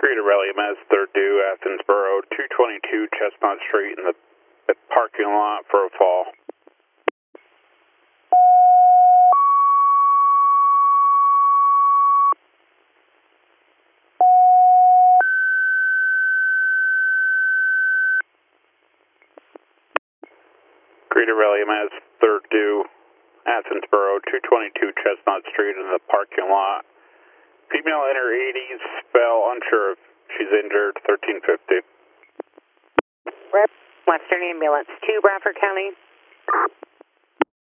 Greater Rally MS, third due, Athensboro, 222 Chestnut Street in the parking lot for a fall. Greater Rally MS, third due, Athensboro, 222 Chestnut Street in the parking lot. Female in her 80s, fell unsure if she's injured, 1350. Western Ambulance, 2 Bradford County.